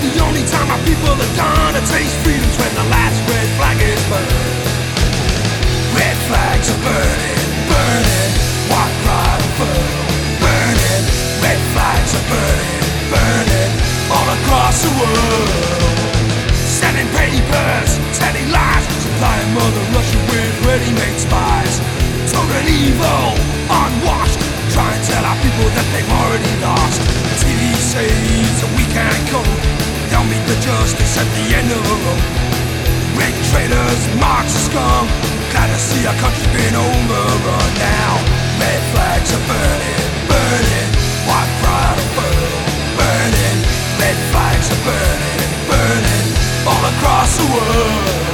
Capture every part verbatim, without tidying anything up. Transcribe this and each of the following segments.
the only time our people are gonna taste freedom's when the last red flag is burned. Red flags are burning, burning, white pride will burn, burning. Red flags are burning, burning, all across the world. Selling papers, telling lies, supplying Mother Russia with ready-made spies. Total evil, unwashed, try and tell our people that they've already lost. T V says that we can't cope, they'll meet the justice at the end of the road. Red traitors, Marxist scum, glad to see our country's been overrun now. Red flags are burning, burning, white pride will burn, burning. Red flags are burning, burning, all across the world.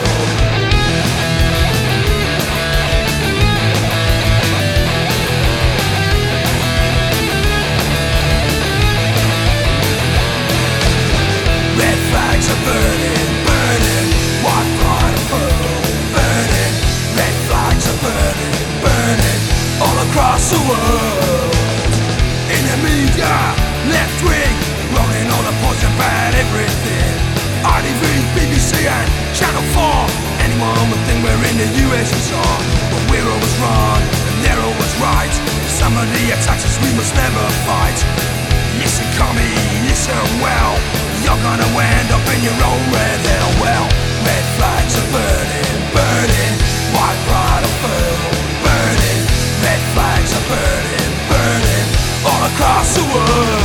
Red flags are burning, burning, white pride will burn, burning. Red flags are burning, burning, all across the world. In the media, left wing, rolling all the poison bad everything. R T V, B B C and Channel four. Anyone would think we're in the U S S R, but we're always wrong and they're always right. Some of the attacks we must never fight. Listen, commie, listen well, you're gonna end up in your own red hell. Well, red flags are burning, burning, white pride will burn, burning. Red flags are burning, burning, all across the world.